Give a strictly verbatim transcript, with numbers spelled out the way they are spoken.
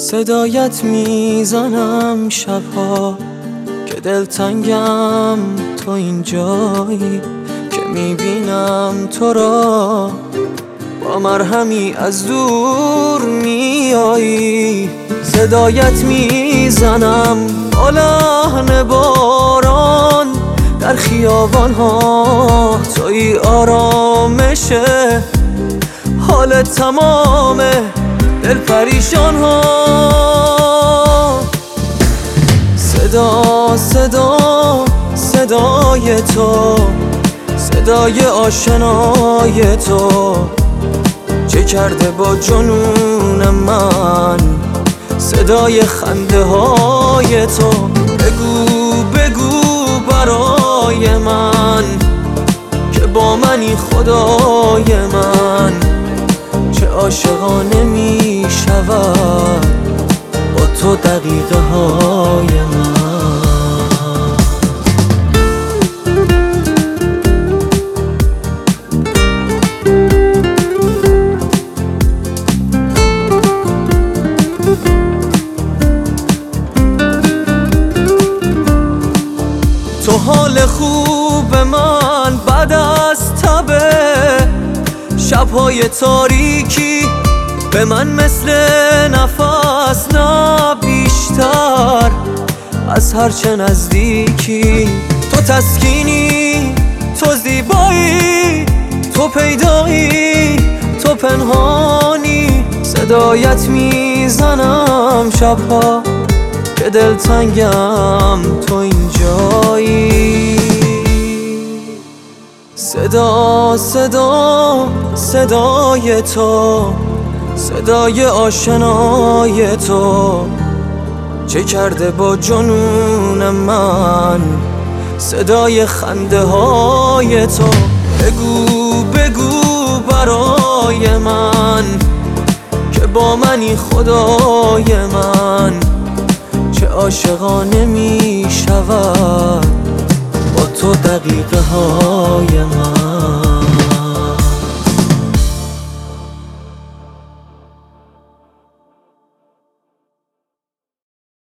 صدایت میزنم شبها که دلتنگم تو اینجایی، که میبینم تو را با مرهمی از دور میایی. صدایت میزنم با لحن باران در خیابان ها، توی آرامش حال تمام دل پریشان ها. صدا صدا صدای تو، صدای آشنای تو چه کرده با جنون من، صدای خنده های تو. بگو بگو برای من که با منی خدای من، چه عاشقانه می شود با تو دقیقه های من. تو حال خوب من بعد از تبه شبهای تاریکی به من مثل نفس، نه بیشتر از هرچه نزدیکی. تو تسکینی، تو زیبایی، تو پیدایی، تو پنهانی. صدایت میزنم شبها که دلتنگم تو اینجایی. صدا صدا صدای تو، صدای آشنای تو چه کرده با جنون من، صدای خنده های تو. بگو بگو برای من که با منی خدای من، چه عاشقانه می شود با تو دقیقه های من.